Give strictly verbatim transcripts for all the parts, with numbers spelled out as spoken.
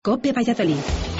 COPE Valladolid.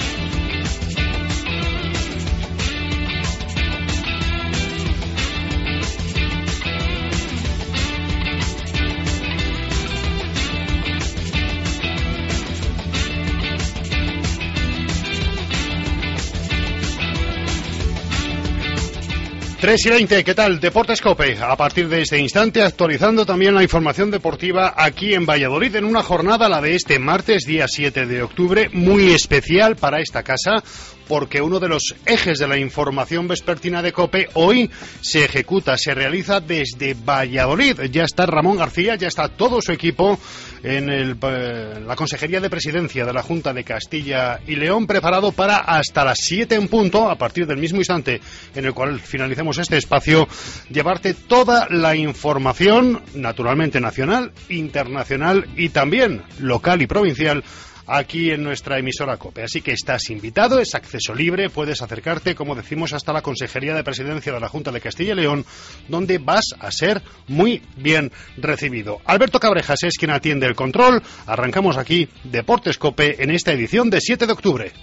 tres y veinte, ¿qué tal? Deportes COPE, a partir de este instante actualizando también la información deportiva aquí en Valladolid, en una jornada, la de este martes, día siete de octubre, muy especial para esta casa, porque uno de los ejes de la información vespertina de COPE hoy se ejecuta, se realiza desde Valladolid. Ya está Ramón García, ya está todo su equipo en el, eh, la Consejería de Presidencia de la Junta de Castilla y León, preparado para hasta las siete en punto, a partir del mismo instante en el cual finalicemos este espacio, llevarte toda la información, naturalmente nacional, internacional y también local y provincial, aquí en nuestra emisora COPE. Así que estás invitado, es acceso libre, puedes acercarte, como decimos, hasta la Consejería de Presidencia de la Junta de Castilla y León, donde vas a ser muy bien recibido. Alberto Cabrejas es quien atiende el control. Arrancamos aquí Deportes COPE en esta edición de siete de octubre.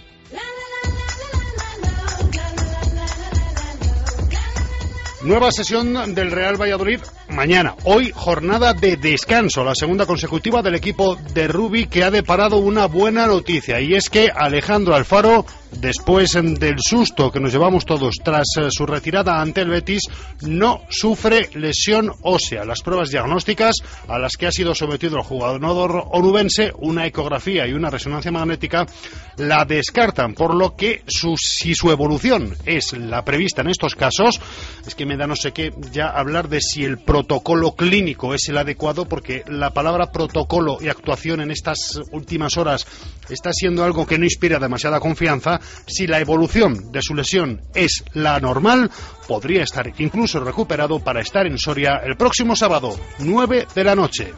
Nueva sesión del Real Valladolid mañana. Hoy jornada de descanso, la segunda consecutiva del equipo de Rubi, que ha deparado una buena noticia, y es que Alejandro Alfaro, después del susto que nos llevamos todos tras su retirada ante el Betis, no sufre lesión ósea. Las pruebas diagnósticas a las que ha sido sometido el jugador onubense, una ecografía y una resonancia magnética, la descartan, por lo que su, si su evolución es la prevista en estos casos, es que me da no sé qué ya hablar de si el protocolo clínico es el adecuado, porque la palabra protocolo y actuación en estas últimas horas está siendo algo que no inspira demasiada confianza. Si la evolución de su lesión es la normal, podría estar incluso recuperado para estar en Soria el próximo sábado, nueve de la noche.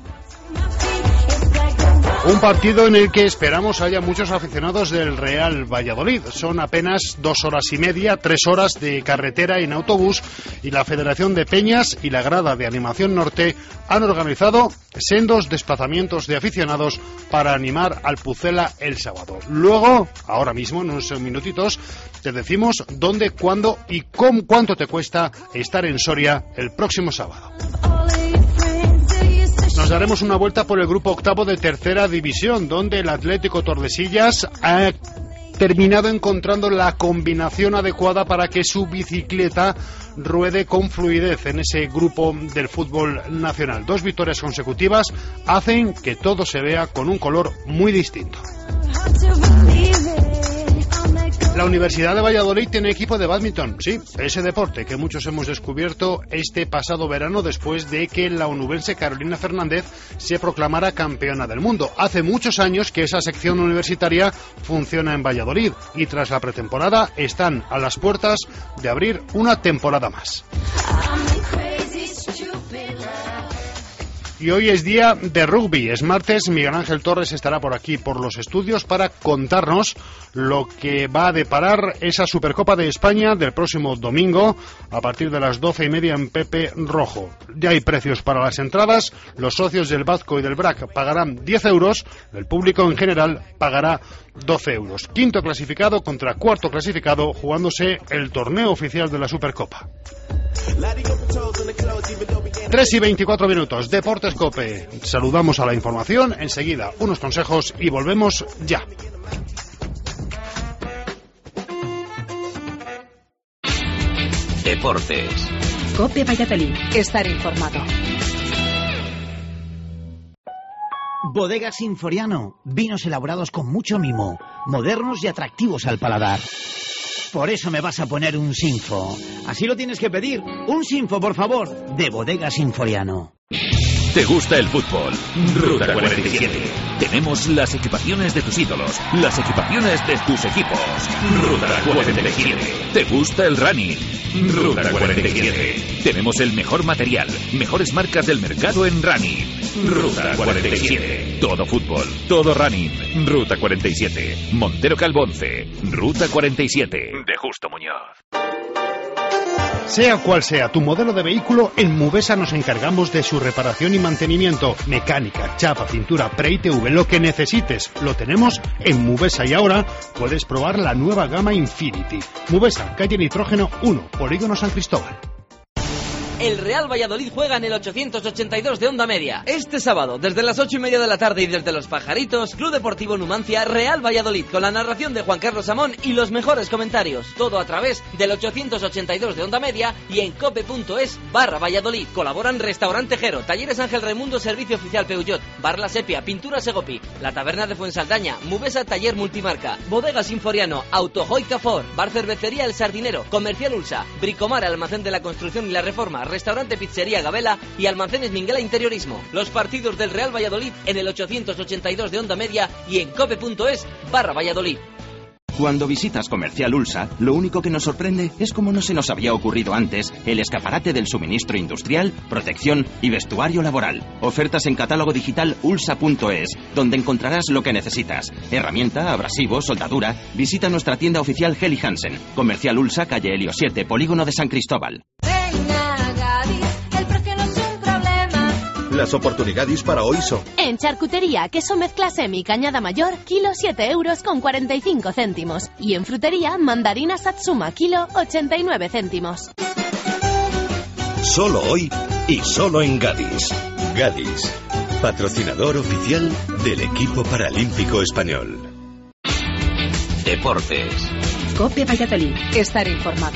Un partido en el que esperamos haya muchos aficionados del Real Valladolid. Son apenas dos horas y media, tres horas de carretera en autobús, y la Federación de Peñas y la Grada de Animación Norte han organizado sendos desplazamientos de aficionados para animar al Pucela el sábado. Luego, ahora mismo, en unos minutitos, te decimos dónde, cuándo y con cuánto te cuesta estar en Soria el próximo sábado. Nos daremos una vuelta por el grupo octavo de tercera división, donde el Atlético Tordesillas ha terminado encontrando la combinación adecuada para que su bicicleta ruede con fluidez en ese grupo del fútbol nacional. Dos victorias consecutivas hacen que todo se vea con un color muy distinto. La Universidad de Valladolid tiene equipo de bádminton, sí, ese deporte que muchos hemos descubierto este pasado verano después de que la onubense Carolina Fernández se proclamara campeona del mundo. Hace muchos años que esa sección universitaria funciona en Valladolid, y tras la pretemporada están a las puertas de abrir una temporada más. Y hoy es día de rugby, es martes. Miguel Ángel Torres estará por aquí, por los estudios, para contarnos lo que va a deparar esa Supercopa de España del próximo domingo a partir de las doce y media en Pepe Rojo. Ya hay precios para las entradas, los socios del Bazco y del B R A C pagarán diez euros, el público en general pagará doce euros. Quinto clasificado contra cuarto clasificado, jugándose el torneo oficial de la Supercopa. tres y veinticuatro minutos, Deportes COPE. Saludamos a la información, enseguida unos consejos y volvemos ya. Deportes. COPE Valladolid. Estar informado. Bodegas Sinforiano. Vinos elaborados con mucho mimo, modernos y atractivos al paladar. Por eso me vas a poner un Sinfo. Así lo tienes que pedir. Un Sinfo, por favor, de Bodegas Sinforiano. ¿Te gusta el fútbol? Ruta cuarenta y siete. Tenemos las equipaciones de tus ídolos, las equipaciones de tus equipos. Ruta cuarenta y siete. ¿Te gusta el running? Ruta cuarenta y siete. Tenemos el mejor material, mejores marcas del mercado en running. Ruta cuarenta y siete. Todo fútbol, todo running. Ruta cuarenta y siete. Montero Calvo once. Ruta cuarenta y siete. De Justo Muñoz. Sea cual sea tu modelo de vehículo, en Mubesa nos encargamos de su reparación y mantenimiento. Mecánica, chapa, pintura, pre-I T V, lo que necesites, lo tenemos en Mubesa. Y ahora puedes probar la nueva gama Infinity. Mubesa, calle Nitrógeno uno, Polígono San Cristóbal. El Real Valladolid juega en el ochocientos ochenta y dos de Onda Media. Este sábado, desde las ocho y media de la tarde y desde Los Pajaritos, Club Deportivo Numancia, Real Valladolid, con la narración de Juan Carlos Amón y los mejores comentarios. Todo a través del ochocientos ochenta y dos de Onda Media y en cope.es barra Valladolid. Colaboran Restaurante Jero, Talleres Ángel Raimundo, Servicio Oficial Peugeot, Bar La Sepia, Pintura Segopi, La Taberna de Fuensaldaña, Mubesa Taller Multimarca, Bodega Sinforiano, Autojoy Cafor, Bar Cervecería El Sardinero, Comercial Ulsa, Bricomar, Almacén de la Construcción y la Reforma, Restaurante Pizzería Gabela y Almacenes Minguela Interiorismo. Los partidos del Real Valladolid en el ochocientos ochenta y dos de Onda Media y en cope.es barra Valladolid. Cuando visitas Comercial Ulsa, lo único que nos sorprende es cómo no se nos había ocurrido antes el escaparate del suministro industrial, protección y vestuario laboral. Ofertas en catálogo digital ulsa punto es, donde encontrarás lo que necesitas. Herramienta, abrasivo, soldadura. Visita nuestra tienda oficial Heli Hansen. Comercial Ulsa, calle Helio siete, Polígono de San Cristóbal. Las oportunidades para hoy son: en charcutería, queso mezcla semi Cañada Mayor, kilo siete euros con cuarenta y cinco céntimos. Y en frutería, mandarina Satsuma, kilo ochenta y nueve céntimos. Solo hoy y solo en Gadis. Gadis, patrocinador oficial del equipo paralímpico español. Deportes. COPE Valladolid. Estar informado.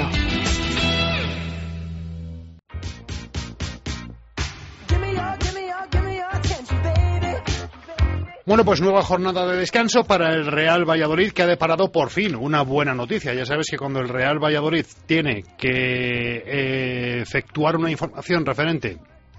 Bueno, pues nueva jornada de descanso para el Real Valladolid, que ha deparado por fin una buena noticia. Ya sabes que cuando el Real Valladolid tiene que eh, efectuar una información referente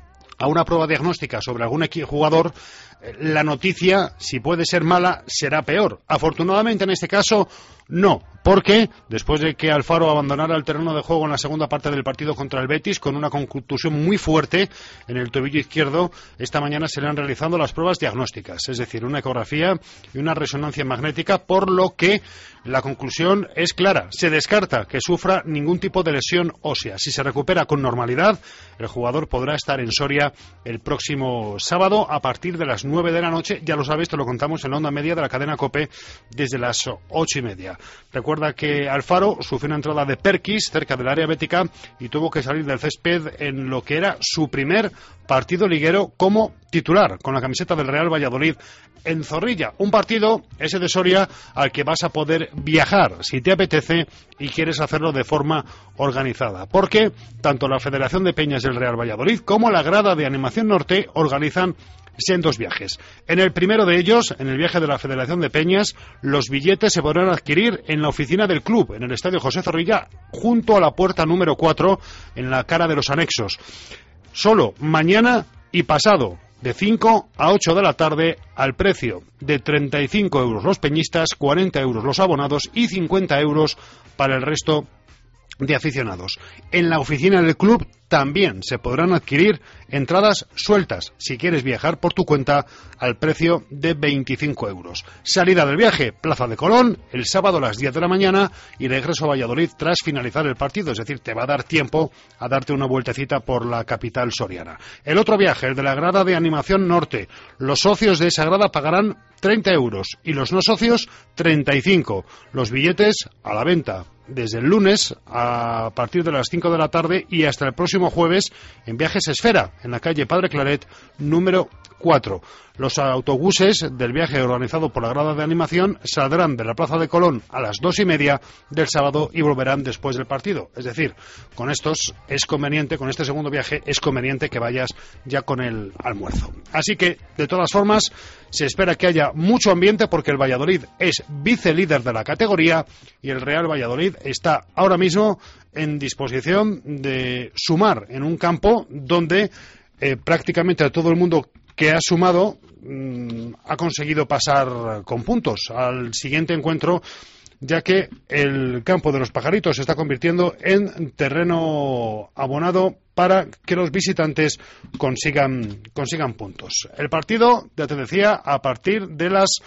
a una prueba diagnóstica sobre algún jugador, la noticia, si puede ser mala, será peor. Afortunadamente, en este caso, no, porque después de que Alfaro abandonara el terreno de juego en la segunda parte del partido contra el Betis con una contusión muy fuerte en el tobillo izquierdo, esta mañana se le han realizado las pruebas diagnósticas, es decir, una ecografía y una resonancia magnética, por lo que la conclusión es clara: se descarta que sufra ningún tipo de lesión ósea. Si se recupera con normalidad, el jugador podrá estar en Soria el próximo sábado a partir de las nueve de la noche. Ya lo sabes, te lo contamos en la onda media de la cadena COPE desde las ocho y media. Recuerda que Alfaro sufrió una entrada de Perquis cerca del área bética y tuvo que salir del césped en lo que era su primer partido liguero como titular con la camiseta del Real Valladolid en Zorrilla. Un partido, ese de Soria, al que vas a poder viajar si te apetece y quieres hacerlo de forma organizada, porque tanto la Federación de Peñas del Real Valladolid como la grada de Animación Norte organizan sendos viajes. En el primero de ellos, en el viaje de la Federación de Peñas, los billetes se podrán adquirir en la oficina del club, en el Estadio José Zorrilla, junto a la puerta número cuatro, en la cara de los anexos. Solo mañana y pasado, de cinco a ocho de la tarde, al precio de treinta y cinco euros los peñistas, cuarenta euros los abonados y cincuenta euros para el resto de aficionados. En la oficina del club también se podrán adquirir entradas sueltas si quieres viajar por tu cuenta al precio de veinticinco euros. Salida del viaje, Plaza de Colón, el sábado a las diez de la mañana y regreso a Valladolid tras finalizar el partido, es decir, te va a dar tiempo a darte una vueltecita por la capital soriana. El otro viaje, el de la grada de Animación Norte, los socios de esa grada pagarán treinta euros y los no socios treinta y cinco. Los billetes a la venta desde el lunes a partir de las cinco de la tarde y hasta el próximo jueves en Viajes Esfera, en la calle Padre Claret, número cuatro. Los autobuses del viaje organizado por la grada de animación saldrán de la Plaza de Colón a las dos y media del sábado y volverán después del partido. Es decir, con estos es conveniente, con este segundo viaje es conveniente que vayas ya con el almuerzo. Así que, de todas formas, se espera que haya mucho ambiente porque el Valladolid es vicelíder de la categoría y el Real Valladolid está ahora mismo en disposición de sumar en un campo donde eh, prácticamente todo el mundo que ha sumado mmm, ha conseguido pasar con puntos al siguiente encuentro, ya que el campo de los Pajaritos se está convirtiendo en terreno abonado para que los visitantes consigan, consigan puntos. El partido, ya te decía, a partir de las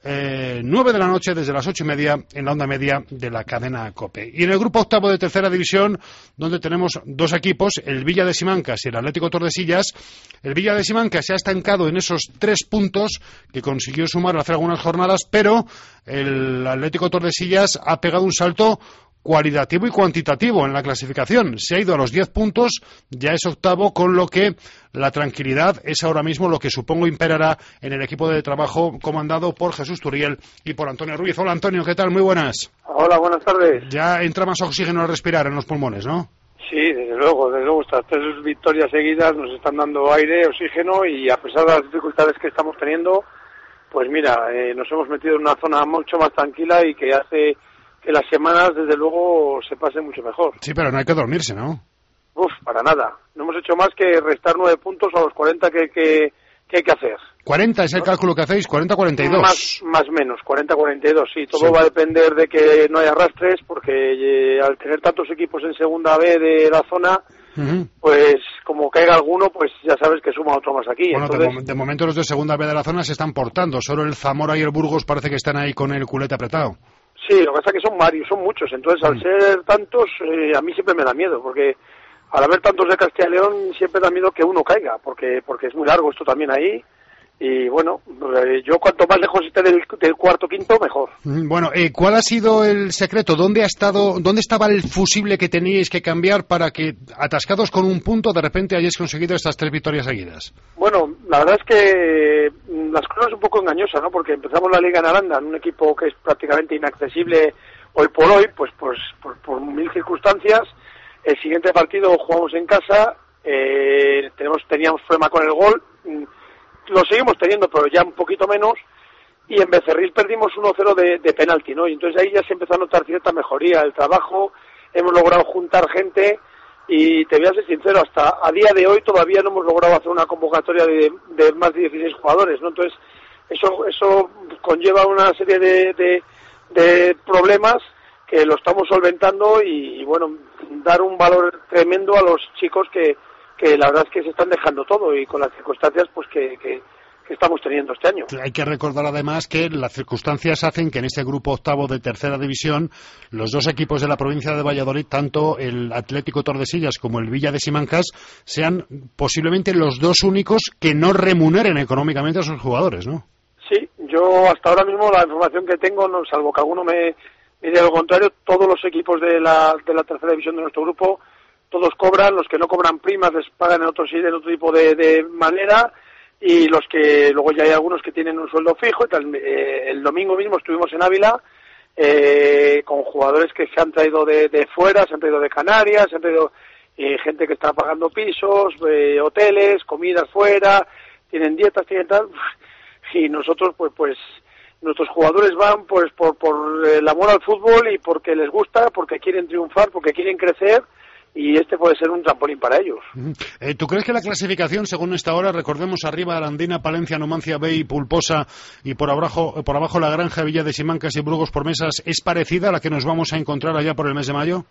Eh, nueve de la noche desde las ocho y media en la onda media de la cadena COPE. Y en el grupo octavo de tercera división, donde tenemos dos equipos, el Villa de Simancas y el Atlético Tordesillas, el Villa de Simancas se ha estancado en esos tres puntos que consiguió sumar al hacer algunas jornadas, pero el Atlético Tordesillas ha pegado un salto cualitativo y cuantitativo en la clasificación. Se ha ido a los diez puntos, ya es octavo, con lo que la tranquilidad es ahora mismo lo que supongo imperará en el equipo de trabajo comandado por Jesús Turiel y por Antonio Ruiz. Hola Antonio, ¿qué tal? Muy buenas. Hola, buenas tardes. Ya entra más oxígeno al respirar en los pulmones, ¿no? Sí, desde luego, desde luego. Estas tres victorias seguidas nos están dando aire, oxígeno, y a pesar de las dificultades que estamos teniendo, pues mira, eh, nos hemos metido en una zona mucho más tranquila y que hace que las semanas, desde luego, se pasen mucho mejor. Sí, pero no hay que dormirse, ¿no? Uf, para nada. No hemos hecho más que restar nueve puntos a los cuarenta que, que, que hay que hacer. cuarenta es el cálculo que hacéis, cuarenta cuarenta y dos. Más, más menos, cuarenta cuarenta y dos, sí. Todo Sí. va a depender de que no haya arrastres, porque eh, al tener tantos equipos en segunda B de la zona, Uh-huh. pues como caiga alguno, pues ya sabes que suma otro más aquí. Bueno, Entonces, de, mo- de momento los de segunda B de la zona se están portando. Solo el Zamora y el Burgos parece que están ahí con el culete apretado. sí, lo que pasa es que son varios, son muchos. Entonces, al Mm. ser tantos, eh, a mí siempre me da miedo, porque al haber tantos de Castilla y León, siempre da miedo que uno caiga, porque porque es muy largo esto también ahí. Y bueno, eh, yo cuanto más lejos esté del, del cuarto quinto, mejor. Mm, Bueno, eh, ¿cuál ha sido el secreto? ¿Dónde ha estado, dónde estaba el fusible que teníais que cambiar para que, atascados con un punto, de repente hayáis conseguido estas tres victorias seguidas? Bueno, la verdad es que mm, las cosas son un poco engañosas, ¿no? Porque empezamos la Liga en Aranda, en un equipo que es prácticamente inaccesible hoy por hoy, pues, pues por, por mil circunstancias. El siguiente partido jugamos en casa, eh, tenemos teníamos problema con el gol, mm, lo seguimos teniendo, pero ya un poquito menos, y en Becerril perdimos uno cero de, de penalti, ¿no? Y entonces ahí ya se empezó a notar cierta mejoría, el trabajo, hemos logrado juntar gente, y te voy a ser sincero, hasta a día de hoy todavía no hemos logrado hacer una convocatoria de, de más de dieciséis jugadores, ¿no? Entonces, eso eso conlleva una serie de, de, de problemas que lo estamos solventando y, y, bueno, dar un valor tremendo a los chicos que, que la verdad es que se están dejando todo y con las circunstancias pues que, que, que estamos teniendo este año. Hay que recordar además que las circunstancias hacen que en este grupo octavo de tercera división los dos equipos de la provincia de Valladolid, tanto el Atlético Tordesillas como el Villa de Simancas, sean posiblemente los dos únicos que no remuneren económicamente a sus jugadores, ¿no? Sí, yo hasta ahora mismo la información que tengo, no, salvo que alguno me, me diga lo contrario, todos los equipos de la, de la tercera división de nuestro grupo, todos cobran, los que no cobran primas les pagan en otro, en otro tipo de, de manera, y los que luego ya hay algunos que tienen un sueldo fijo. Y tal, eh, el domingo mismo estuvimos en Ávila eh, con jugadores que se han traído de, de fuera, se han traído de Canarias, se han traído eh, gente que está pagando pisos, eh, hoteles, comidas fuera, tienen dietas, tienen tal, y nosotros pues pues nuestros jugadores van pues por, por el amor al fútbol y porque les gusta, porque quieren triunfar, porque quieren crecer, y este puede ser un trampolín para ellos. Eh, ¿Tú crees que la clasificación, según esta hora, recordemos arriba Arandina, Palencia, Numancia, Bay y Pulposa, y por abajo, por abajo la Granja, Villa de Simancas y Burgos por Mesas, es parecida a la que nos vamos a encontrar allá por el mes de mayo?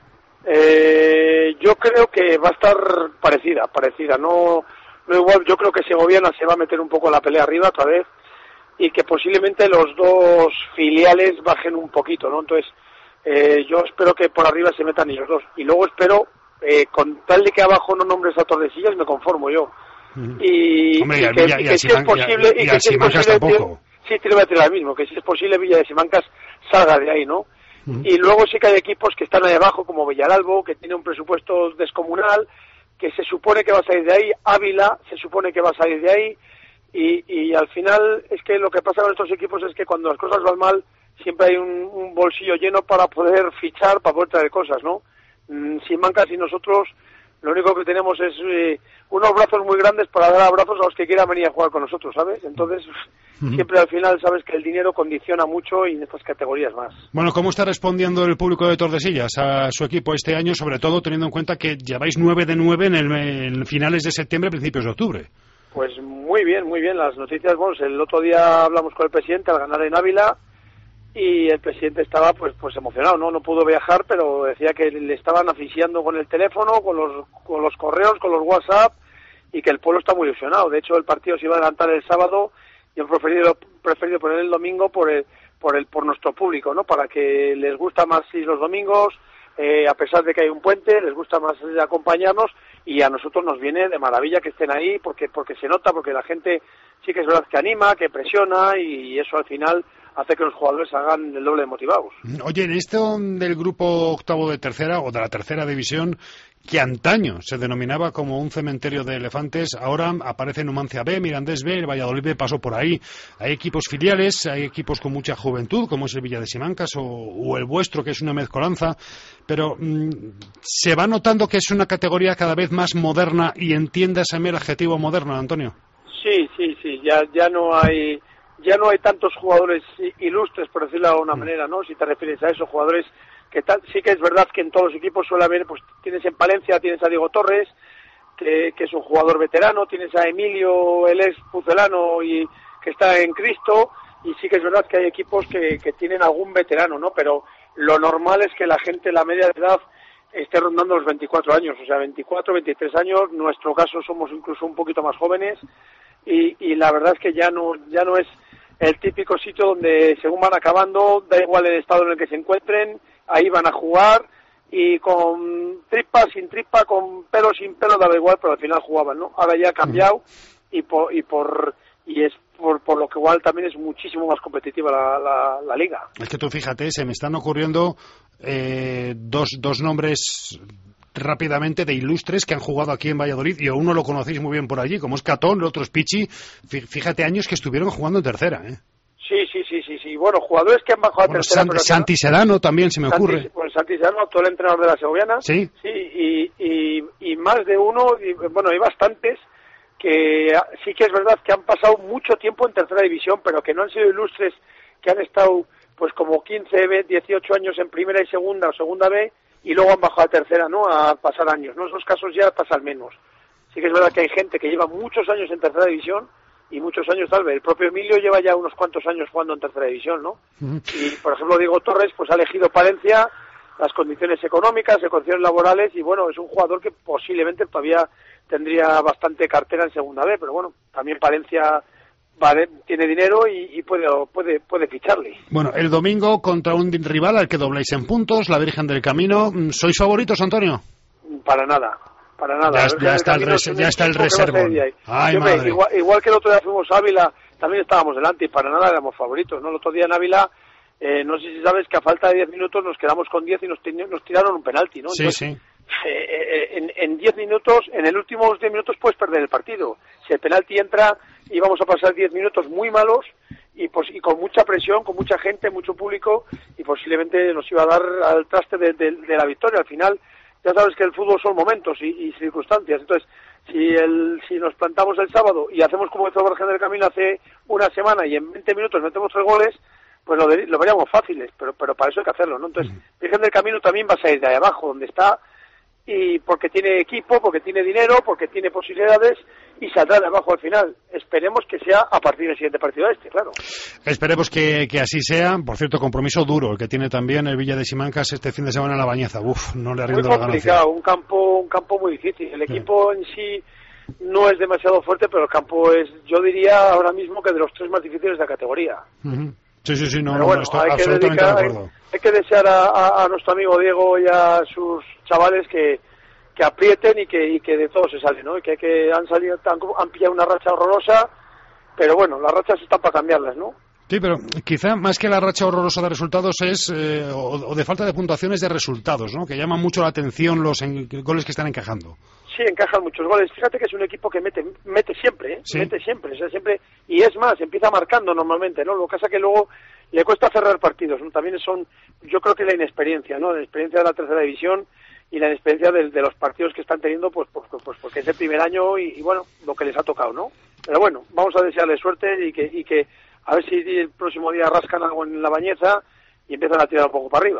Eh, yo creo que va a estar parecida, parecida, no, no igual. Yo creo que Segoviana se va a meter un poco en la pelea arriba otra vez, y que posiblemente los dos filiales bajen un poquito, ¿no? Entonces, Eh, yo espero que por arriba se metan ellos dos. Y luego espero, eh, con tal de que abajo no nombres a Tordesillas, me conformo yo. Uh-huh. Y, Hombre, y, y, que, y, y y que si es posible... y, y y que a si es Simancas posible, tampoco. Sí, te lo voy a decir ahora mismo, que si es posible Villa de Simancas salga de ahí, ¿no? Uh-huh. Y luego sí que hay equipos que están ahí abajo, como Villaralbo, que tiene un presupuesto descomunal, que se supone que va a salir de ahí. Ávila se supone que va a salir de ahí. Y, y al final es que lo que pasa con estos equipos es que cuando las cosas van mal, siempre hay un, un bolsillo lleno para poder fichar, para poder traer cosas, ¿no? Mm, Simancas y nosotros lo único que tenemos es eh, unos brazos muy grandes para dar abrazos a los que quieran venir a jugar con nosotros, ¿sabes? Entonces, uh-huh. siempre al final sabes que el dinero condiciona mucho, y en estas categorías más. Bueno, ¿cómo está respondiendo el público de Tordesillas a su equipo este año, sobre todo teniendo en cuenta que lleváis nueve de nueve en, el, en finales de septiembre, principios de octubre? Pues muy bien, muy bien. Las noticias, bueno, el otro día hablamos con el presidente al ganar en Ávila, y el presidente estaba pues pues emocionado, no no pudo viajar, pero decía que le estaban asfixiando con el teléfono, con los con los correos, con los WhatsApp, y que el pueblo está muy ilusionado. De hecho, el partido se iba a adelantar el sábado y han preferido preferido poner el domingo por el, por el, por nuestro público, ¿no? Para que les gusta más ir los domingos, eh, a pesar de que hay un puente, les gusta más acompañarnos, y a nosotros nos viene de maravilla que estén ahí, porque, porque se nota, porque la gente sí que es verdad que anima, que presiona, y eso al final hace que los jugadores hagan el doble de motivados. Oye, en esto del grupo octavo de tercera o de la tercera división, que antaño se denominaba como un cementerio de elefantes, ahora aparece Numancia B, Mirandés B, el Valladolid B pasó por ahí. Hay equipos filiales, hay equipos con mucha juventud, como es el Villa de Simancas o, o el vuestro, que es una mezcolanza, pero mmm, se va notando que es una categoría cada vez más moderna, y entiéndaseme el adjetivo moderno, Antonio. Sí, sí, sí, ya, ya no hay... Ya no hay tantos jugadores ilustres, por decirlo de alguna manera, ¿no? Si te refieres a eso, jugadores que tal, sí que es verdad que en todos los equipos suele haber, pues tienes en Palencia, tienes a Diego Torres, que, que es un jugador veterano, tienes a Emilio, el ex pucelano, y que está en Cristo, y sí que es verdad que hay equipos que, que tienen algún veterano, ¿no? Pero lo normal es que la gente, la media de edad, esté rondando los veinticuatro años, o sea, veinticuatro, veintitrés años. En nuestro caso somos incluso un poquito más jóvenes, y, y la verdad es que ya no, ya no es el típico sitio donde según van acabando, da igual el estado en el que se encuentren, ahí van a jugar, y con tripa, sin tripa, con pelo, sin pelo, daba igual, pero al final jugaban, ¿no? Ahora ya ha cambiado, y por, y por y es por, por lo que igual también es muchísimo más competitiva la, la, la liga. Es que tú fíjate, se me están ocurriendo eh, dos, dos nombres rápidamente de ilustres que han jugado aquí en Valladolid, y uno lo conocéis muy bien por allí, como es Catón, el otro es Pichi. Fíjate, años que estuvieron jugando en tercera, ¿eh? Sí, sí, sí, sí, sí. Bueno, jugadores que han bajado bueno, a tercera. San, pero Santi Sedano también se me Santi, ocurre. Bueno, Santi Sedano, actual entrenador de la Segoviana. Sí. Sí, y, y, y más de uno, y, bueno, hay bastantes que sí que es verdad que han pasado mucho tiempo en tercera división, pero que no han sido ilustres, que han estado pues como quince, dieciocho años en primera y segunda o segunda B, y luego han bajado a tercera, ¿no? A pasar años, ¿no? Esos casos ya pasan menos. Sí que es verdad que hay gente que lleva muchos años en tercera división y muchos años tal vez. El propio Emilio lleva ya unos cuantos años jugando en tercera división, ¿no? Uh-huh. Y, por ejemplo, Diego Torres, pues ha elegido Palencia, las condiciones económicas, las condiciones laborales, y bueno, es un jugador que posiblemente todavía tendría bastante cartera en segunda B, pero bueno, también Palencia vale, tiene dinero y, y puede, puede, puede ficharle. Bueno, el domingo contra un rival al que dobláis en puntos, la Virgen del Camino. ¿Sois favoritos, Antonio? Para nada, para nada. Ya, ya está el, res, ya está el reservón. Ay, madre. Igual, igual que el otro día fuimos a Ávila, también estábamos delante y para nada éramos favoritos, ¿no? El otro día en Ávila, eh, no sé si sabes que a falta de diez minutos nos quedamos con diez y nos, nos tiraron un penalti, ¿no? Sí, Entonces, sí. Eh, en, en diez minutos, en el últimos diez minutos puedes perder el partido. Si el penalti entra, íbamos a pasar diez minutos muy malos y, pues, y con mucha presión, con mucha gente, mucho público, y posiblemente nos iba a dar al traste de, de, de la victoria. Al final, ya sabes que el fútbol son momentos y, y circunstancias. Entonces, si el, si nos plantamos el sábado y hacemos como hizo Virgen del Camino hace una semana y en veinte minutos metemos tres goles, pues lo, de, lo veríamos fáciles, pero, pero para eso hay que hacerlo, ¿no? Entonces, Virgen del Camino también va a salir de ahí abajo, donde está, y porque tiene equipo, porque tiene dinero, porque tiene posibilidades, y saldrá de abajo al final. Esperemos que sea a partir del siguiente partido este, claro. Esperemos que, que así sea. Por cierto, compromiso duro el que tiene también el Villa de Simancas este fin de semana en La Bañeza. Uf, no le arriendo la ganancia. Muy complicado, un campo, un campo muy difícil. El equipo sí. en sí no es demasiado fuerte, pero el campo es, yo diría ahora mismo que de los tres más difíciles de la categoría. Uh-huh. Sí, sí, sí, no, pero bueno, no estoy hay absolutamente que dedicar, de acuerdo. Hay, hay que desear a, a, a nuestro amigo Diego y a sus chavales que que aprieten y que y que de todo se sale, ¿no? Y que, que han salido han, han pillado una racha horrorosa, pero bueno, las rachas están para cambiarlas, ¿no? Sí, pero quizá más que la racha horrorosa de resultados es eh, o, o de falta de puntuaciones de resultados, ¿no? Que llaman mucho la atención los en, goles que están encajando. Sí, encajan muchos goles. Fíjate que es un equipo que mete mete siempre, ¿eh? Sí. Mete siempre, o sea, siempre, y es más, empieza marcando normalmente, ¿no? Lo que pasa que luego le cuesta cerrar partidos, ¿no? También son, yo creo que la inexperiencia, ¿no? La experiencia de la tercera división y la experiencia de, de los partidos que están teniendo, pues, pues, pues porque es el primer año y, y bueno, lo que les ha tocado, ¿no? Pero bueno, vamos a desearles suerte y que, y que a ver si el próximo día rascan algo en La Bañeza y empiezan a tirar un poco para arriba.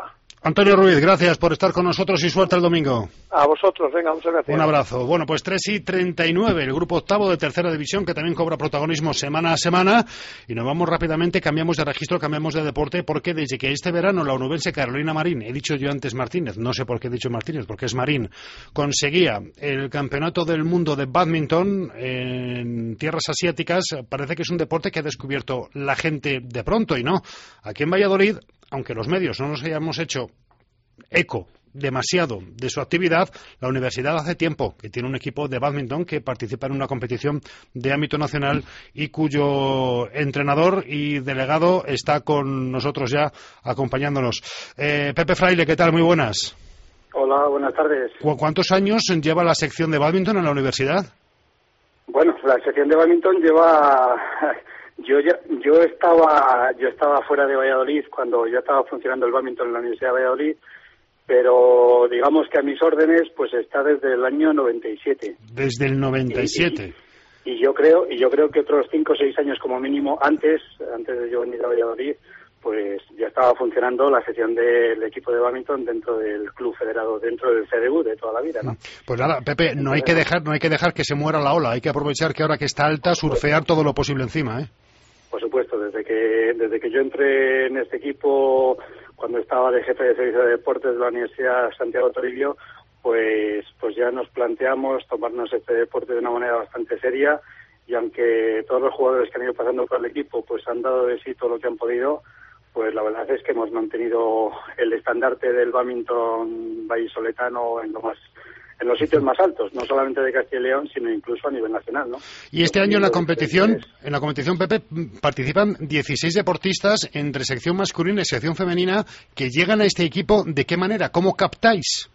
Antonio Ruiz, gracias por estar con nosotros y suerte el domingo. A vosotros, venga, muchas gracias. Un abrazo. Bueno, pues tres y treinta y nueve, el grupo octavo de tercera división, que también cobra protagonismo semana a semana. Y nos vamos rápidamente, cambiamos de registro, cambiamos de deporte, porque desde que este verano la onubense Carolina Marín, he dicho yo antes Martínez, no sé por qué he dicho Martínez, porque es Marín, conseguía el campeonato del mundo de bádminton en tierras asiáticas, parece que es un deporte que ha descubierto la gente de pronto, y no. Aquí en Valladolid, aunque los medios no nos hayamos hecho eco demasiado de su actividad, la universidad hace tiempo que tiene un equipo de bádminton que participa en una competición de ámbito nacional y cuyo entrenador y delegado está con nosotros ya acompañándonos. Eh, Pepe Fraile, ¿qué tal? Muy buenas. Hola, buenas tardes. ¿Cu- ¿Cuántos años lleva la sección de bádminton en la universidad? Bueno, la sección de bádminton lleva... Yo ya, yo estaba yo estaba fuera de Valladolid cuando ya estaba funcionando el bádminton en la Universidad de Valladolid, pero digamos que a mis órdenes pues está desde el año noventa y siete. Desde el noventa y siete. Y, y yo creo y yo creo que otros cinco o seis años como mínimo antes antes de yo venir a Valladolid, pues ya estaba funcionando la sección del equipo de bádminton dentro del club federado, dentro del C D U de toda la vida, ¿no? Pues nada, Pepe, no hay que dejar no hay que dejar que se muera la ola, hay que aprovechar que ahora que está alta surfear todo lo posible encima, ¿eh? Por supuesto, desde que desde que yo entré en este equipo, cuando estaba de jefe de servicio de deportes de la Universidad Santiago Toribio, pues pues ya nos planteamos tomarnos este deporte de una manera bastante seria, y aunque todos los jugadores que han ido pasando por el equipo pues han dado de sí todo lo que han podido, pues la verdad es que hemos mantenido el estandarte del bádminton vallisoletano en lo más en los sitios más altos, no solamente de Castilla y León, sino incluso a nivel nacional, ¿no? Y este año en la competición, en la competición, Pepe, participan dieciséis deportistas entre sección masculina y sección femenina que llegan a este equipo. ¿De qué manera? ¿Cómo captáis?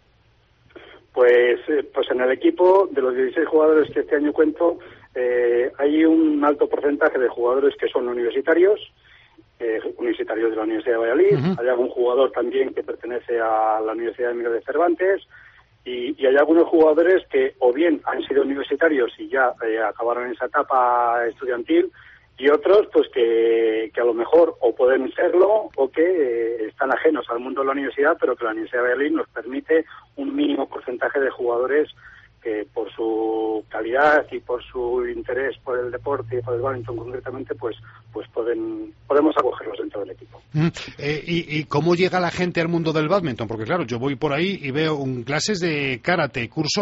Pues, pues en el equipo, de los dieciséis jugadores que este año cuento, eh, hay un alto porcentaje de jugadores que son universitarios, eh, universitarios de la Universidad de Valladolid. Uh-huh. Hay algún jugador también que pertenece a la Universidad de Miguel de Cervantes. Y, y hay algunos jugadores que o bien han sido universitarios y ya eh, acabaron esa etapa estudiantil, y otros pues que, que a lo mejor o pueden serlo o que eh, están ajenos al mundo de la universidad, pero que la Universidad de Valladolid nos permite un mínimo porcentaje de jugadores que por su calidad y por su interés por el deporte y por el bádminton concretamente, pues pues pueden podemos acogerlos dentro del equipo. Mm, eh, y, ¿Y cómo llega la gente al mundo del bádminton? Porque claro, yo voy por ahí y veo un, clases de karate, curso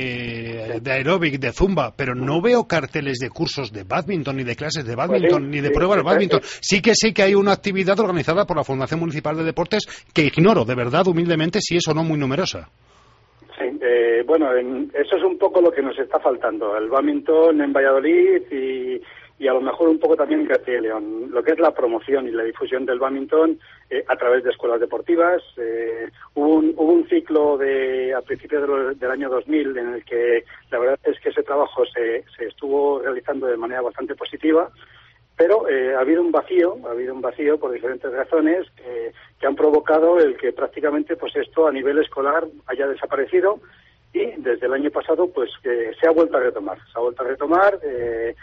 de, de aeróbic, de zumba, pero no veo carteles de cursos de bádminton, ni de clases de bádminton, pues sí, ni de sí, pruebas de bádminton. Sí que sé que hay una actividad organizada por la Fundación Municipal de Deportes que ignoro, de verdad, humildemente, si es o no muy numerosa. Sí, eh, bueno, en, eso es un poco lo que nos está faltando, el bádminton en Valladolid y, y a lo mejor un poco también en Castilla y León, lo que es la promoción y la difusión del bádminton eh, a través de escuelas deportivas. Eh, hubo, un, hubo un ciclo de a principios de lo, del año dos mil en el que la verdad es que ese trabajo se, se estuvo realizando de manera bastante positiva, pero eh, ha habido un vacío, ha habido un vacío por diferentes razones que, que han provocado el que prácticamente pues esto a nivel escolar haya desaparecido, y desde el año pasado pues que se ha vuelto a retomar, se ha vuelto a retomar. Eh,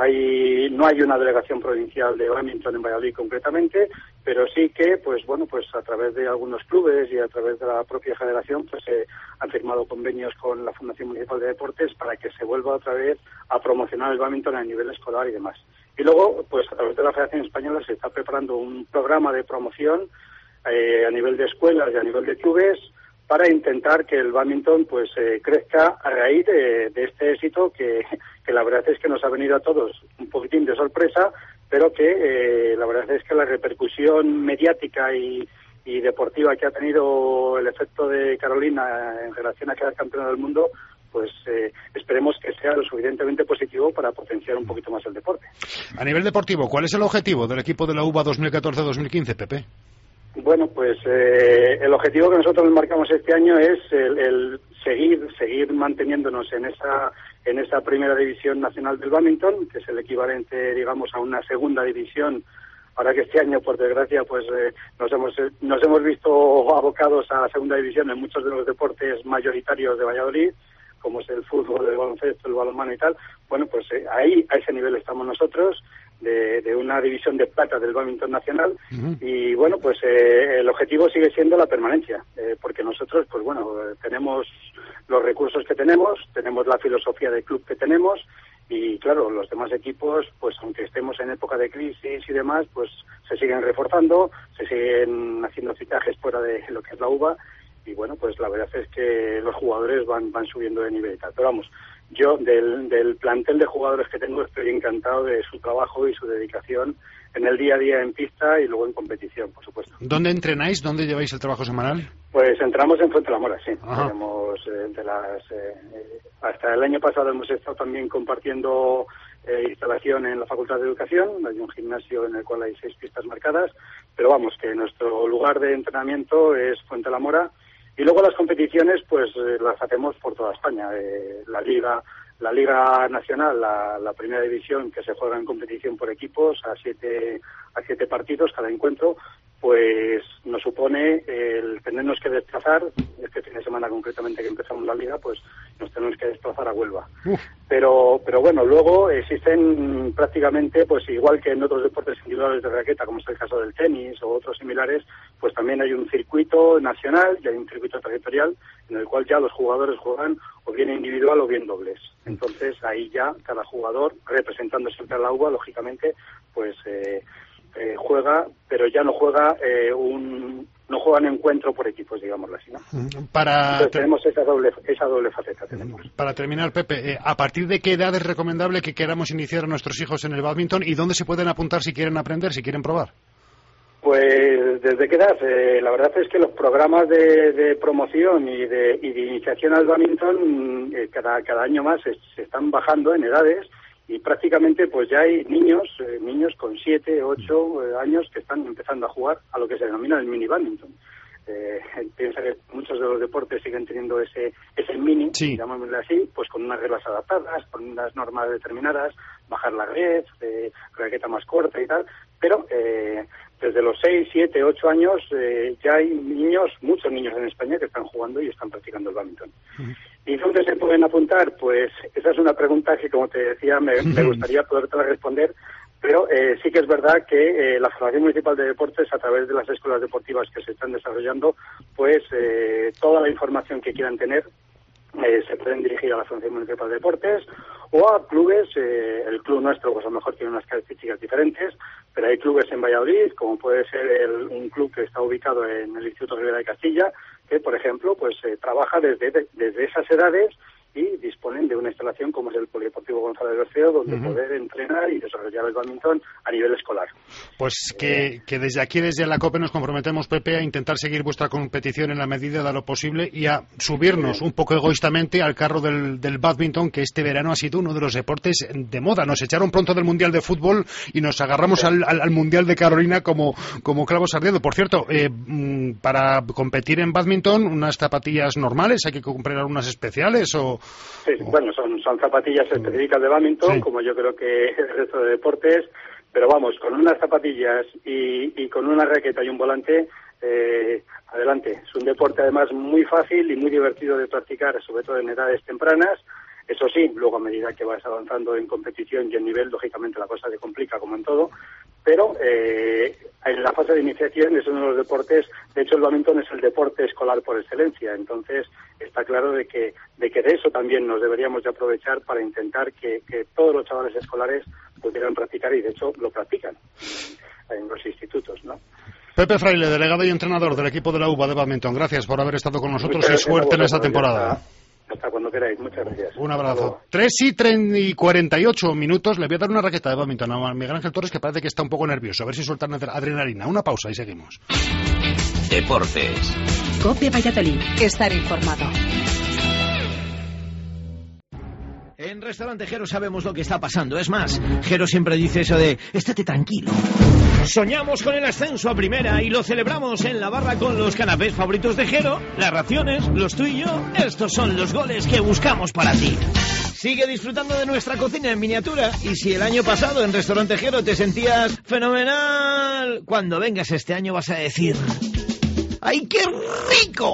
hay no hay una delegación provincial de bádminton en Valladolid concretamente, pero sí que pues bueno pues a través de algunos clubes y a través de la propia federación pues se eh, han firmado convenios con la Fundación Municipal de Deportes para que se vuelva otra vez a promocionar el bádminton a nivel escolar y demás. Y luego, pues a través de la Federación Española se está preparando un programa de promoción eh, a nivel de escuelas y a nivel de clubes para intentar que el bádminton pues eh, crezca a raíz de, de este éxito que, que la verdad es que nos ha venido a todos un poquitín de sorpresa, pero que eh, la verdad es que la repercusión mediática y, y deportiva que ha tenido el efecto de Carolina en relación a quedar campeona del mundo, pues eh, esperemos que sea lo suficientemente positivo para potenciar un poquito más el deporte. A nivel deportivo, ¿cuál es el objetivo del equipo de la U B A dos mil catorce dos mil quince, Pepe? Bueno, pues eh, el objetivo que nosotros marcamos este año es el, el seguir seguir manteniéndonos en esa en esa primera división nacional del bádminton, que es el equivalente, digamos, a una segunda división. Ahora que este año, por desgracia, pues eh, nos hemos nos hemos visto abocados a la segunda división en muchos de los deportes mayoritarios de Valladolid, como es el fútbol, el baloncesto, el balonmano y tal. Bueno, pues eh, ahí, a ese nivel estamos nosotros. de, de una división de plata del bádminton nacional. Uh-huh. Y bueno, pues eh, el objetivo sigue siendo la permanencia, eh, porque nosotros, pues bueno, eh, tenemos los recursos que tenemos, tenemos la filosofía de club que tenemos, y claro, los demás equipos, pues aunque estemos en época de crisis y demás, pues se siguen reforzando, se siguen haciendo fichajes fuera de lo que es la U B A, y bueno, pues la verdad es que los jugadores van van subiendo de nivel y tal. Pero vamos, yo del, del plantel de jugadores que tengo estoy encantado de su trabajo y su dedicación en el día a día en pista y luego en competición, por supuesto. ¿Dónde entrenáis? ¿Dónde lleváis el trabajo semanal? Pues entramos en Fuentelamora, sí. Tenemos eh, de las eh, hasta el año pasado hemos estado también compartiendo eh, instalación en la Facultad de Educación. Hay un gimnasio en el cual hay seis pistas marcadas, pero vamos, que nuestro lugar de entrenamiento es Fuentelamora. Y luego las competiciones, pues eh, las hacemos por toda España. Eh, la Liga la Liga Nacional, la, la primera división, que se juega en competición por equipos a siete a siete partidos cada encuentro, pues nos supone el tenernos que desplazar, este fin de semana concretamente que empezamos la Liga, pues nos tenemos que desplazar a Huelva. Uf. Pero pero bueno, luego existen prácticamente, pues igual que en otros deportes individuales de raqueta, como es el caso del tenis o otros similares, pues también hay un circuito nacional y hay un circuito territorial en el cual ya los jugadores juegan o bien individual o bien dobles. Entonces ahí ya cada jugador, representando siempre a la U B A, lógicamente, pues eh, eh, juega, pero ya no juega eh, un no juegan encuentro por equipos, digámoslo así, ¿no? Para Entonces tenemos esa doble esa doble faceta. Tenemos. Para terminar, Pepe, eh, ¿a partir de qué edad es recomendable que queramos iniciar a nuestros hijos en el bádminton y dónde se pueden apuntar si quieren aprender, si quieren probar? Pues desde qué edad, eh, la verdad es que los programas de, de promoción y de, y de iniciación al bádminton eh, cada, cada año más se, se están bajando en edades y prácticamente pues ya hay niños, eh, niños con siete, ocho eh, años que están empezando a jugar a lo que se denomina el mini bádminton. Eh, piensa que muchos de los deportes siguen teniendo ese ese mini, sí, llamémosle así, pues con unas reglas adaptadas, con unas normas determinadas, bajar la red, eh, raqueta más corta y tal, pero eh, desde los seis, siete, ocho años eh, ya hay niños, muchos niños en España que están jugando y están practicando el bádminton. Uh-huh. ¿Y dónde se pueden apuntar? Pues esa es una pregunta que, como te decía, me, me gustaría podértela responder, pero eh, sí que es verdad que eh, la Federación Municipal de Deportes, a través de las escuelas deportivas que se están desarrollando, pues eh, toda la información que quieran tener eh, se pueden dirigir a la Federación Municipal de Deportes o a clubes. Eh, el club nuestro, pues a lo mejor tiene unas características diferentes, pero hay clubes en Valladolid, como puede ser el, un club que está ubicado en el Instituto Rivera de Castilla, que, por ejemplo, pues eh, trabaja desde, de, desde esas edades y disponen de una instalación como es el Polideportivo González Berceo, donde uh-huh. poder entrenar y desarrollar el bádminton a nivel escolar. Pues que, eh, que desde aquí, desde la COPE, nos comprometemos, Pepe, a intentar seguir vuestra competición en la medida de lo posible y a subirnos sí. un poco egoístamente al carro del, del bádminton, que este verano ha sido uno de los deportes de moda. Nos echaron pronto del Mundial de Fútbol y nos agarramos sí. al, al, al Mundial de Carolina como, como clavos ardiendo. Por cierto, eh, para competir en bádminton, unas zapatillas normales, ¿hay que comprar algunas especiales o...? Sí, bueno, son, son zapatillas específicas de bádminton, sí. como yo creo que el resto de deportes, pero vamos, con unas zapatillas y, y con una raqueta y un volante, eh, adelante. Es un deporte además muy fácil y muy divertido de practicar, sobre todo en edades tempranas. Eso sí, luego a medida que vas avanzando en competición y en nivel, lógicamente la cosa se complica como en todo, pero eh, en la fase de iniciación es uno de los deportes, de hecho el bádminton es el deporte escolar por excelencia, entonces está claro de que de que de eso también nos deberíamos de aprovechar para intentar que, que todos los chavales escolares pudieran practicar, y de hecho lo practican en los institutos, ¿no? Pepe Fraile, delegado y entrenador del equipo de la U B A de bádminton, gracias por haber estado con nosotros y suerte en esta temporada. Hasta cuando queráis, muchas gracias. Un abrazo. tres y cuarenta y ocho minutos. Le voy a dar una raqueta de bádminton a Miguel Ángel Torres, que parece que está un poco nervioso. A ver si sueltan adrenalina. Una pausa y seguimos. Deportes. COPE Valladolid. Estar informado. En Restaurante Jero sabemos lo que está pasando. Es más, Jero siempre dice eso de estate tranquilo. Soñamos con el ascenso a primera y lo celebramos en la barra con los canapés favoritos de Jero, las raciones, los tú y yo. Estos son los goles que buscamos para ti. Sigue disfrutando de nuestra cocina en miniatura, y si el año pasado en Restaurante Jero te sentías fenomenal, cuando vengas este año vas a decir ¡ay, qué rico!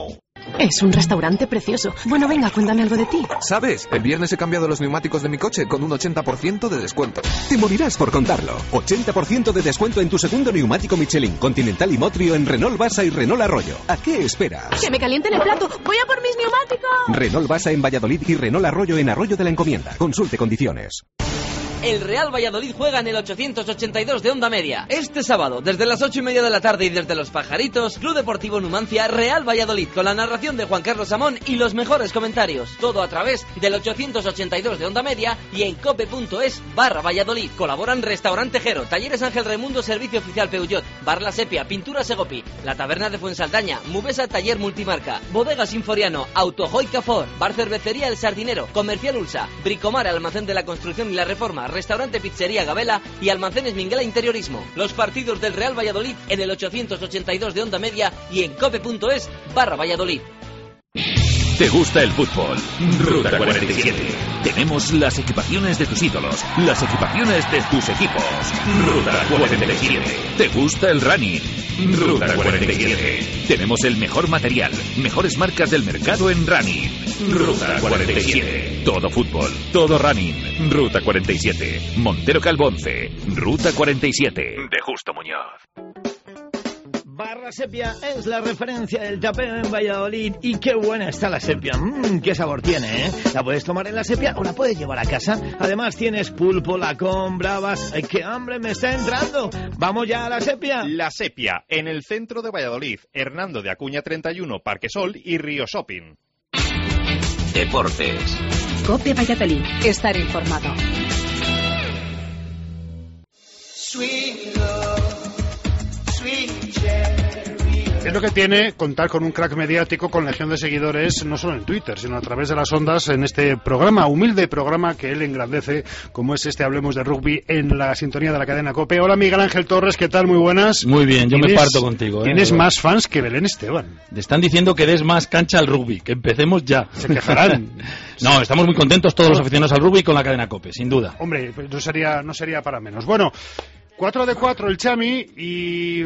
Es un restaurante precioso. Bueno, venga, cuéntame algo de ti. ¿Sabes? El viernes he cambiado los neumáticos de mi coche con un ochenta por ciento de descuento. Te morirás por contarlo. ochenta por ciento de descuento en tu segundo neumático Michelin, Continental y Motrio en Renault Basa y Renault Arroyo. ¿A qué esperas? ¡Que me calienten el plato! ¡Voy a por mis neumáticos! Renault Basa en Valladolid y Renault Arroyo en Arroyo de la Encomienda. Consulte condiciones. El Real Valladolid juega en el ochocientos ochenta y dos de Onda Media. Este sábado, desde las ocho y media de la tarde y desde Los Pajaritos, Club Deportivo Numancia, Real Valladolid, con la narración de Juan Carlos Samón y los mejores comentarios. Todo a través del ochocientos ochenta y dos de Onda Media y en cope.es barra Valladolid. Colaboran Restaurante Jero, Talleres Ángel Raimundo, Servicio Oficial Peugeot, Bar La Sepia, Pintura Segopi, La Taberna de Fuensaldaña, Mubesa Taller Multimarca, Bodega Sinforiano, Autojoy Cafor, Bar Cervecería El Sardinero, Comercial Ulsa, Bricomar, Almacén de la Construcción y la Reforma, Restaurante Pizzería Gabela y Almacenes Minguela Interiorismo. Los partidos del Real Valladolid en el ochocientos ochenta y dos de Onda Media y en cope.es barra Valladolid. ¿Te gusta el fútbol? Ruta cuarenta y siete. Tenemos las equipaciones de tus ídolos, las equipaciones de tus equipos. Ruta cuarenta y siete. ¿Te gusta el running? Ruta cuarenta y siete. Tenemos el mejor material, mejores marcas del mercado en running. Ruta cuarenta y siete. Todo fútbol, todo running. Ruta cuarenta y siete. Montero Calvonce. Ruta cuarenta y siete. De Justo Muñoz. Barra Sepia es la referencia del tapeo en Valladolid. Y qué buena está la sepia. Mmm, qué sabor tiene, ¿eh? La puedes tomar en la sepia o la puedes llevar a casa. Además tienes pulpo, lacón, bravas. ¡Ay, qué hambre me está entrando! ¡Vamos ya a la sepia! La Sepia, en el centro de Valladolid. Hernando de Acuña treinta y uno, Parque Sol y Río Shopping. Deportes. Cope Valladolid. Estar informado. Sweet love, sweet Es lo que tiene contar con un crack mediático con legión de seguidores, no solo en Twitter, sino a través de las ondas en este programa, humilde programa que él engrandece, como es este Hablemos de Rugby en la sintonía de la cadena COPE. Hola Miguel Ángel Torres, ¿qué tal? Muy buenas. Muy bien, yo me parto contigo. ¿eh? Tienes más fans que Belén Esteban. Te están diciendo que des más cancha al rugby, que empecemos ya. Se quejarán. No, estamos muy contentos todos los aficionados al rugby con la cadena COPE, sin duda. Hombre, pues no sería, no sería para menos. Bueno, cuatro de cuatro el Chami y...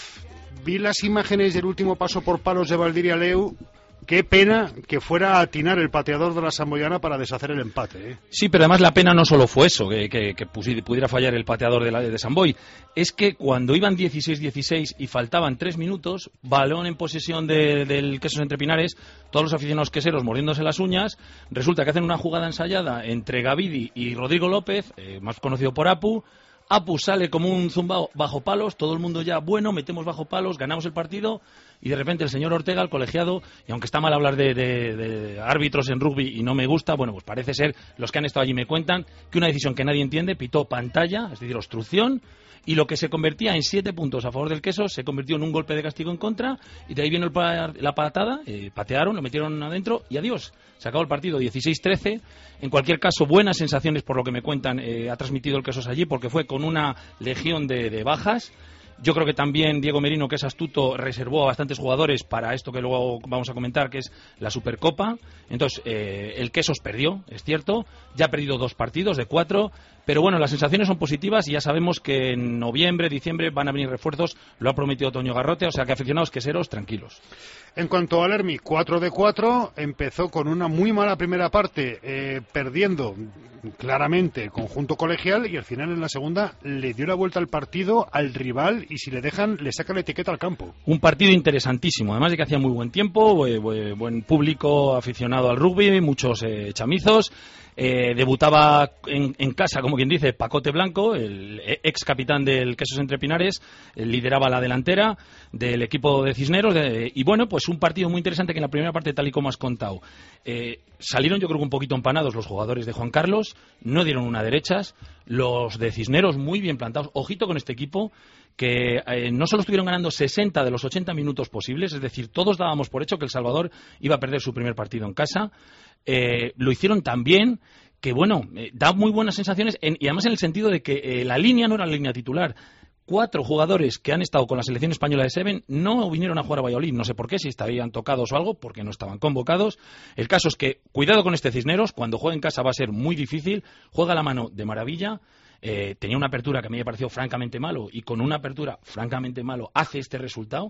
vi las imágenes del último paso por palos de Valdiria Leu. Qué pena que fuera a atinar el pateador de la Samboyana para deshacer el empate, ¿eh? Sí, pero además la pena no solo fue eso, que, que, que pudiera fallar el pateador de, la, de Samboy. Es que cuando iban dieciséis dieciséis y faltaban tres minutos, balón en posesión de, del Quesos Entre Pinares, todos los aficionados queseros mordiéndose las uñas, resulta que hacen una jugada ensayada entre Gavidi y Rodrigo López, eh, más conocido por Apu. Apu sale como un zumbao bajo palos, todo el mundo ya, bueno, metemos bajo palos, ganamos el partido, y de repente el señor Ortega, el colegiado, y aunque está mal hablar de, de, de árbitros en rugby y no me gusta, bueno, pues parece ser, los que han estado allí me cuentan, que una decisión que nadie entiende, pitó pantalla, es decir, obstrucción, y lo que se convertía en siete puntos a favor del Queso se convirtió en un golpe de castigo en contra, y de ahí vino el pa la patada, eh, patearon, lo metieron adentro, y adiós. Se acabó el partido dieciséis trece. En cualquier caso, buenas sensaciones por lo que me cuentan, eh, ha transmitido el Quesos allí, porque fue con una legión de, de bajas. Yo creo que también Diego Merino, que es astuto, reservó a bastantes jugadores para esto que luego vamos a comentar, que es la Supercopa. Entonces, eh, el Quesos perdió, es cierto, ya ha perdido dos partidos de cuatro, pero bueno, las sensaciones son positivas y ya sabemos que en noviembre, diciembre van a venir refuerzos, lo ha prometido Toño Garrote, o sea que aficionados queseros, tranquilos. En cuanto al Hermi, cuatro de cuatro, empezó con una muy mala primera parte, eh, perdiendo claramente el conjunto colegial, y al final en la segunda le dio la vuelta al partido al rival y si le dejan le saca la etiqueta al campo. Un partido interesantísimo, además de que hacía muy buen tiempo, eh, buen público aficionado al rugby, muchos eh, chamizos. Eh, debutaba en, en casa, como quien dice, Pacote Blanco, el ex capitán del Quesos Entre Pinares, eh, lideraba la delantera del equipo de Cisneros, de, y bueno, pues un partido muy interesante que en la primera parte, tal y como has contado, eh, salieron yo creo que un poquito empanados los jugadores de Juan Carlos, no dieron una derechas, los de Cisneros muy bien plantados, ojito con este equipo, que eh, no solo estuvieron ganando sesenta de los ochenta minutos posibles, es decir, todos dábamos por hecho que El Salvador iba a perder su primer partido en casa. Eh, lo hicieron tan bien que, bueno, eh, da muy buenas sensaciones, en, y además en el sentido de que eh, la línea no era la línea titular. Cuatro jugadores que han estado con la selección española de Seven no vinieron a jugar a Valladolid, no sé por qué, si estarían tocados o algo, porque no estaban convocados. El caso es que, cuidado con este Cisneros, cuando juegue en casa va a ser muy difícil, juega la mano de maravilla. Eh, tenía una apertura que a mí me pareció francamente malo, y con una apertura francamente malo hace este resultado.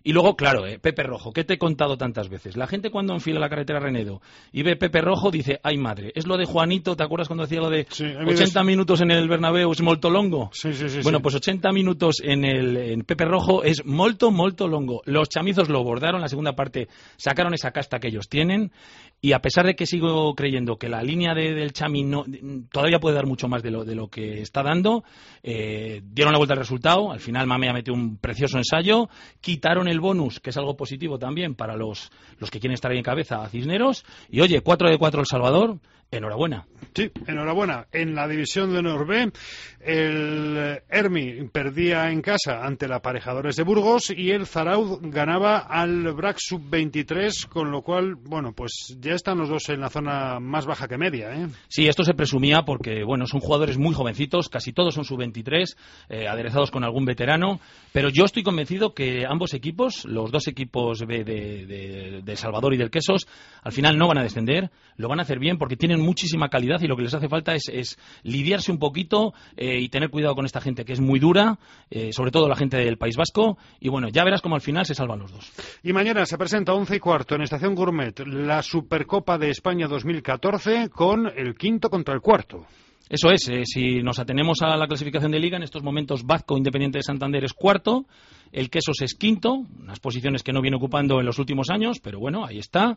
Y luego, claro, eh, Pepe Rojo, ¿qué te he contado tantas veces? La gente cuando enfila la carretera Renedo y ve Pepe Rojo dice, ay madre, es lo de Juanito, ¿te acuerdas cuando decía lo de sí, ochenta des... minutos en el Bernabéu es molto longo? Sí, sí, sí. Bueno, sí. pues ochenta minutos en el en Pepe Rojo es molto, molto longo. Los chamizos lo bordaron, la segunda parte sacaron esa casta que ellos tienen, y a pesar de que sigo creyendo que la línea de, del Chami no, todavía puede dar mucho más de lo, de lo que está dando, eh, dieron la vuelta al resultado, al final Mamea metió un precioso ensayo, quitaron el bonus, que es algo positivo también para los, los que quieren estar ahí en cabeza a Cisneros, y oye, cuatro de cuatro El Salvador, enhorabuena. Sí, enhorabuena. En la división de Honor B, el Hermi perdía en casa ante la Aparejadores de Burgos y el Zarauz ganaba al Brac sub veintitrés, con lo cual, bueno, pues ya están los dos en la zona más baja que media, ¿eh? Sí, esto se presumía porque, bueno, son jugadores muy jovencitos, casi todos son sub veintitrés, eh, aderezados con algún veterano, pero yo estoy convencido que ambos equipos, los dos equipos de, de, de, de Salvador y del Quesos, al final no van a descender, lo van a hacer bien porque tienen muchísima calidad y lo que les hace falta es, es lidiarse un poquito eh, y tener cuidado con esta gente que es muy dura, eh, sobre todo la gente del País Vasco, y bueno, ya verás cómo al final se salvan los dos. Y mañana se presenta once y cuarto en Estación Gourmet la Supercopa de España dos mil catorce con el quinto contra el cuarto. Eso es, eh, si nos atenemos a la clasificación de Liga, en estos momentos Bazco Independiente de Santander es cuarto, el Quesos es quinto, unas posiciones que no viene ocupando en los últimos años, pero bueno, ahí está.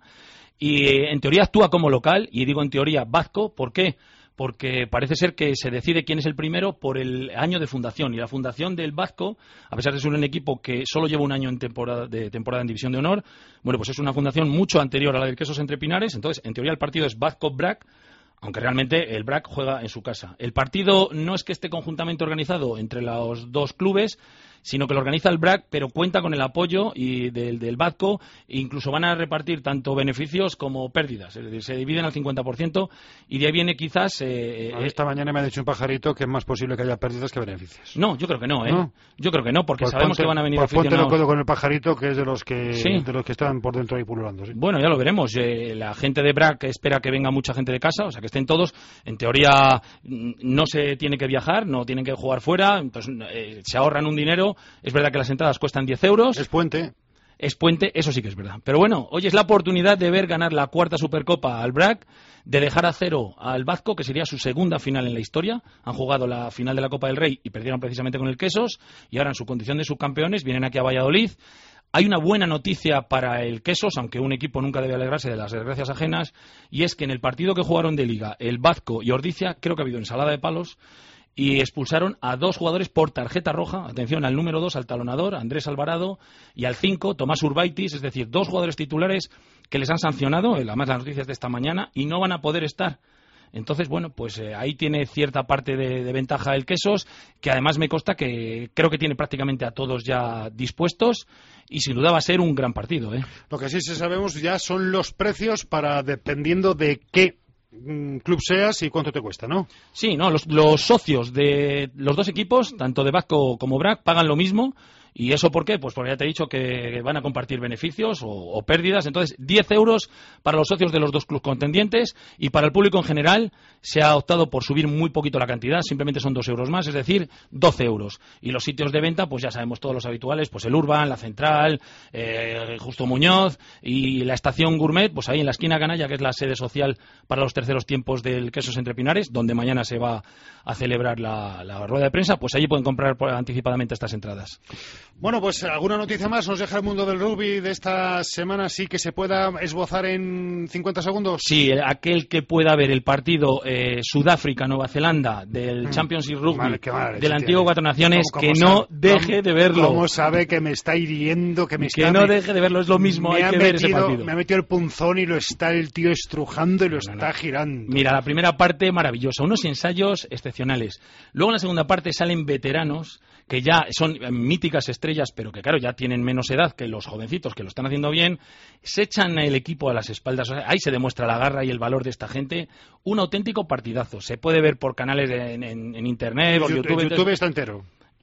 Y eh, en teoría actúa como local, y digo en teoría Bazco, ¿por qué? Porque parece ser que se decide quién es el primero por el año de fundación, y la fundación del Bazco, a pesar de ser un equipo que solo lleva un año en temporada de temporada en División de Honor, bueno, pues es una fundación mucho anterior a la del Quesos Entre Pinares, entonces en teoría el partido es Bazco-Brac, aunque realmente el Brac juega en su casa. El partido no es que esté conjuntamente organizado entre los dos clubes, sino que lo organiza el Brac, pero cuenta con el apoyo y del, del Bazco, e incluso van a repartir tanto beneficios como pérdidas, es decir, se dividen al cincuenta por ciento, y de ahí viene quizás... Eh, eh, esta mañana me ha dicho un pajarito que es más posible que haya pérdidas que beneficios. No, yo creo que no, ¿eh? ¿No? Yo creo que no, porque pues sabemos ponte, que van a venir pues aficionados... Ponte de acuerdo con el pajarito, que es de los que, ¿Sí? de los que están por dentro ahí pululando. ¿Sí? Bueno, ya lo veremos. Eh, la gente de Brac espera que venga mucha gente de casa, o sea, que estén todos. En teoría no se tiene que viajar, no tienen que jugar fuera, entonces eh, se ahorran un dinero. Es verdad que las entradas cuestan diez euros. Es puente. Es puente, eso sí que es verdad. Pero bueno, hoy es la oportunidad de ver ganar la cuarta Supercopa al Brac, de dejar a cero al Bazco, que sería su segunda final en la historia. Han jugado la final de la Copa del Rey y perdieron precisamente con el Quesos, y ahora en su condición de subcampeones vienen aquí a Valladolid. Hay una buena noticia para el Quesos, aunque un equipo nunca debe alegrarse de las desgracias ajenas, y es que en el partido que jugaron de Liga, el Bazco y Ordizia, creo que ha habido ensalada de palos, y expulsaron a dos jugadores por tarjeta roja. Atención, al número dos, al talonador, Andrés Alvarado, y al cinco, Tomás Urbaitis, es decir, dos jugadores titulares que les han sancionado, además las noticias de esta mañana, y no van a poder estar. Entonces, bueno, pues eh, ahí tiene cierta parte de, de ventaja el Quesos, que además me consta que creo que tiene prácticamente a todos ya dispuestos, y sin duda va a ser un gran partido, ¿eh? Lo que sí se sabemos ya son los precios para, dependiendo de qué club seas y cuánto te cuesta, ¿no? Sí, no, los, los socios de los dos equipos, tanto de Bazco como Brac, pagan lo mismo. ¿Y eso por qué? Pues porque ya te he dicho que van a compartir beneficios o, o pérdidas. Entonces, diez euros para los socios de los dos clubes contendientes, y para el público en general se ha optado por subir muy poquito la cantidad, simplemente son dos euros más, es decir, doce euros. Y los sitios de venta, pues ya sabemos todos los habituales, pues el Urban, la Central, eh, Justo Muñoz y la Estación Gourmet, pues ahí en la esquina Canalla, que es la sede social para los terceros tiempos del Quesos Entre Pinares, donde mañana se va a celebrar la, la rueda de prensa, pues allí pueden comprar anticipadamente estas entradas. Bueno, pues alguna noticia más nos deja el mundo del rugby de esta semana, sí, que se pueda esbozar en cincuenta segundos. Sí, aquel que pueda ver el partido eh, Sudáfrica-Nueva Zelanda del mm. Championship Rugby vale, vale, del antiguo Cuatro Naciones, ¿Cómo, cómo que no sabe, deje cómo, de verlo. ¿Cómo sabe que me está hiriendo? Que, me que está, no me, deje de verlo, es lo mismo, hay que metido, ver ese partido. Me ha metido el punzón y lo está el tío estrujando y lo no, está no. girando. Mira, la primera parte maravillosa, unos ensayos excepcionales. Luego en la segunda parte salen veteranos que ya son míticas estrellas, pero que claro, ya tienen menos edad que los jovencitos que lo están haciendo bien, se echan el equipo a las espaldas. Ahí se demuestra la garra y el valor de esta gente. Un auténtico partidazo. Se puede ver por canales en, en, en internet, por YouTube. YouTube, YouTube está entero.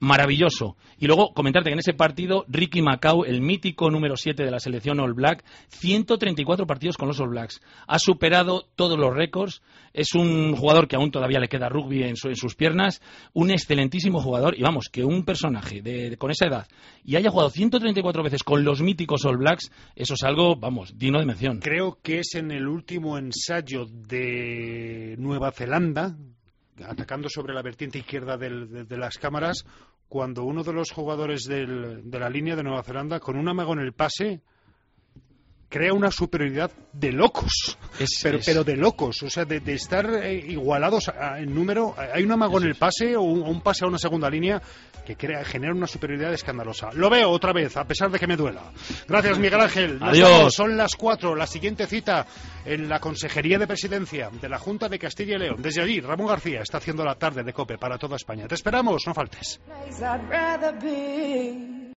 maravilloso. Y luego comentarte que en ese partido Ricky Macau, el mítico número siete de la selección All Black, ciento treinta y cuatro partidos con los All Blacks. Ha superado todos los récords. Es un jugador que aún todavía le queda rugby en, su, en sus piernas. Un excelentísimo jugador. Y vamos, que un personaje de, de, con esa edad y haya jugado ciento treinta y cuatro veces con los míticos All Blacks, eso es algo, vamos, digno de mención. Creo que es en el último ensayo de Nueva Zelanda, atacando sobre la vertiente izquierda del, de, de las cámaras, cuando uno de los jugadores del, de la línea de Nueva Zelanda, con un amago en el pase, crea una superioridad de locos, es, pero, es... pero de locos, o sea, de, de estar eh, igualados a, en número. Hay un amago en el pase o un, o un pase a una segunda línea que crea, genera una superioridad escandalosa. Lo veo otra vez, a pesar de que me duela. Gracias, Miguel Ángel. Nos Adiós. vemos. Son las cuatro. La siguiente cita en la Consejería de Presidencia de la Junta de Castilla y León. Desde allí, Ramón García está haciendo la tarde de COPE para toda España. Te esperamos, no faltes.